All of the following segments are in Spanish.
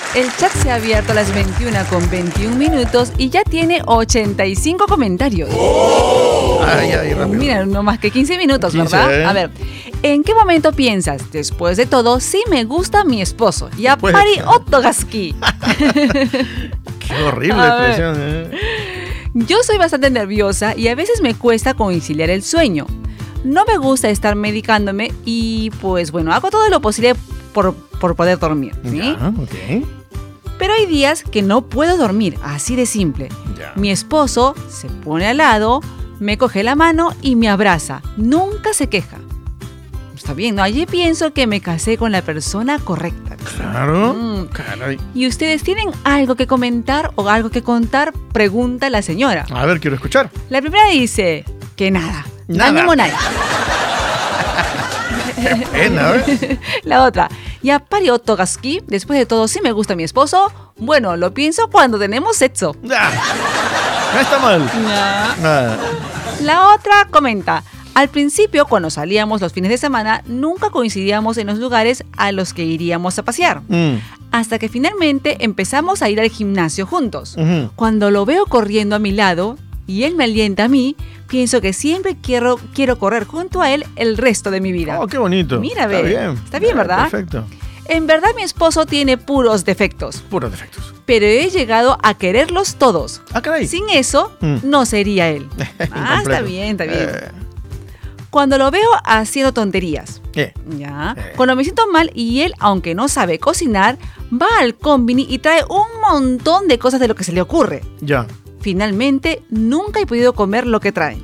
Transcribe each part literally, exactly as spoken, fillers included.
El chat se ha abierto a las veintiuna con veintiún minutos y ya tiene ochenta y cinco comentarios. Oh. Ay, ay, rápido. Mira, no más que quince minutos, quince, ¿verdad? ¿eh? A ver, ¿en qué momento piensas? Después de todo, sí me gusta mi esposo. Ya Pues, pari otogaski. Qué horrible A ver. expresión, ¿eh? Yo soy bastante nerviosa y a veces me cuesta conciliar el sueño. No me gusta estar medicándome y pues bueno, hago todo lo posible por, por poder dormir, ¿sí? Ya, ok. Pero hay días que no puedo dormir, así de simple. Ya. Mi esposo se pone al lado, me coge la mano y me abraza. Nunca se queja. Está bien, ¿no? Allí pienso que me casé con la persona correcta. Claro. Mm. Caray. ¿Y ustedes tienen algo que comentar o algo que contar? Pregunta la señora. A ver, quiero escuchar. La primera dice que nada. Nada. Nada. Nada. Qué pena, ¿eh? La otra. Ya parió Togaski. Después de todo, sí me gusta mi esposo. Bueno, lo pienso cuando tenemos sexo. Ya. No está mal. Ya. Nada. La otra comenta. Al principio, cuando salíamos los fines de semana, nunca coincidíamos en los lugares a los que iríamos a pasear. Mm. Hasta que finalmente empezamos a ir al gimnasio juntos. Ujú. Cuando lo veo corriendo a mi lado y él me alienta a mí, pienso que siempre quiero, quiero correr junto a él el resto de mi vida. Oh, qué bonito. Mira, está ve. bien. Está bien, Ah, ¿verdad? Perfecto. En verdad mi esposo tiene puros defectos, Puros defectos. pero he llegado a quererlos todos. Ah, caray. Sin eso, Mm. no sería él. Ah, está Incompleto. bien, está bien. Eh, Cuando lo veo haciendo tonterías, ¿Qué? ya. Eh. Cuando me siento mal y él, aunque no sabe cocinar, va al combini y trae un montón de cosas de lo que se le ocurre. Ya. Finalmente, nunca he podido comer lo que trae.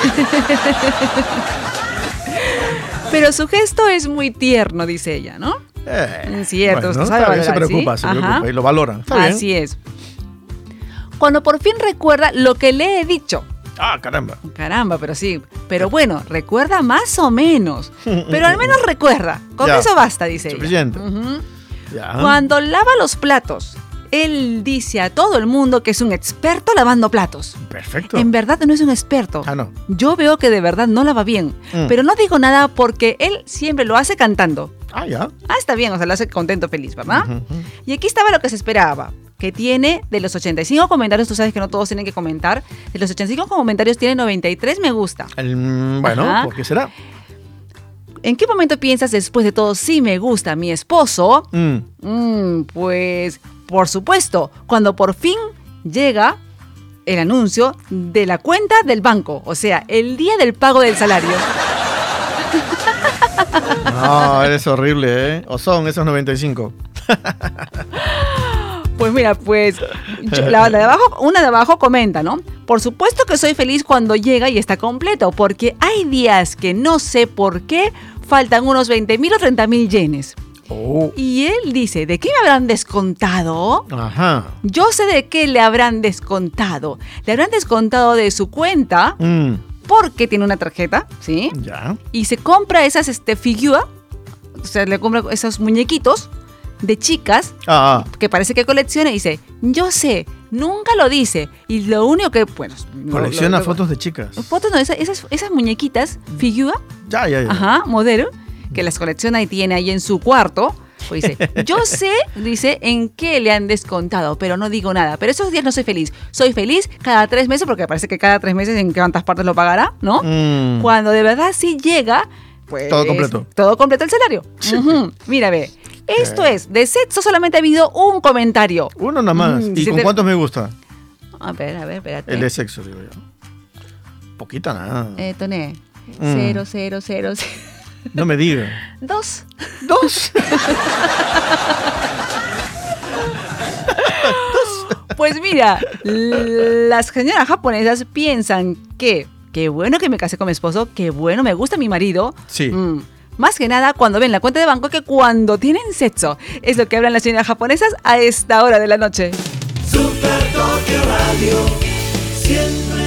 Pero su gesto es muy tierno, dice ella, ¿no? Eh, Cierto, bueno, usted sabe está bien, se valorar, ¿sí? preocupa, se Ajá. preocupa y lo valora. Está bien. Así es. Cuando por fin recuerda lo que le he dicho. Ah, caramba. Caramba, pero sí. Pero bueno, recuerda más o menos. Pero al menos recuerda. Con Ya. eso basta, dice Suficiente. ella. Ujú. Ya. Cuando lava los platos, él dice a todo el mundo que es un experto lavando platos. Perfecto. En verdad no es un experto. Ah, no. Yo veo que de verdad no lava bien. Mm. Pero no digo nada porque él siempre lo hace cantando. Ah, ya. Ah, está bien, o sea, lo hace contento, feliz, ¿verdad? Ujú, ujú. Y aquí estaba lo que se esperaba, que tiene de los ochenta y cinco comentarios, tú sabes que no todos tienen que comentar, de los ochenta y cinco comentarios tiene noventa y tres me gusta. El, mm, bueno, Ajá. ¿por qué será? ¿En qué momento piensas después de todo sí me gusta mi esposo? Mm. Mm, pues, por supuesto, cuando por fin llega el anuncio de la cuenta del banco, o sea, el día del pago del salario. No, eres horrible, ¿eh? O son esos noventa y cinco. Pues mira, pues yo- la, la de abajo, una de abajo comenta, ¿no? Por supuesto que soy feliz cuando llega y está completo, porque hay días que no sé por qué faltan unos veinte mil o treinta mil yenes. Oh. Y él dice, ¿de qué me habrán descontado? Ajá. Yo sé de qué le habrán descontado. Le habrán descontado de su cuenta Mm. porque tiene una tarjeta, ¿sí? Ya. Y se compra esas este, figura, o sea, le compra esos muñequitos de chicas Ah, ah. que parece que colecciona y dice, yo sé, nunca lo dice. Y lo único que, bueno... lo- Colecciona lo- lo- fotos de chicas. Fotos, no, esas, esas, esas muñequitas, figura, Ya, ya, ya. ajá, modelo, que las colecciona y tiene ahí en su cuarto. Pues dice, yo sé, dice, en qué le han descontado, pero no digo nada. Pero esos días no soy feliz. Soy feliz cada tres meses, porque parece que cada tres meses en cuántas partes lo pagará, ¿no? Mm. Cuando de verdad sí llega, pues... Todo completo. Todo completo el salario. Ujú. Mira, ve. Esto es, de sexo solamente ha habido un comentario. Uno nada más. Mm, ¿Y si con te- cuántos me gusta? A ver, a ver, espérate. El de sexo, digo yo. Poquita nada. Eh, Toné. Mm. Cero, cero, cero, cero. No me diga. Dos. Dos. Pues mira, l- las señoras japonesas piensan que qué bueno que me casé con mi esposo, qué bueno, me gusta mi marido. Sí. Mm, más que nada cuando ven la cuenta de banco que cuando tienen sexo. Es lo que hablan las señoras japonesas a esta hora de la noche. Super Tokio Radio, siempre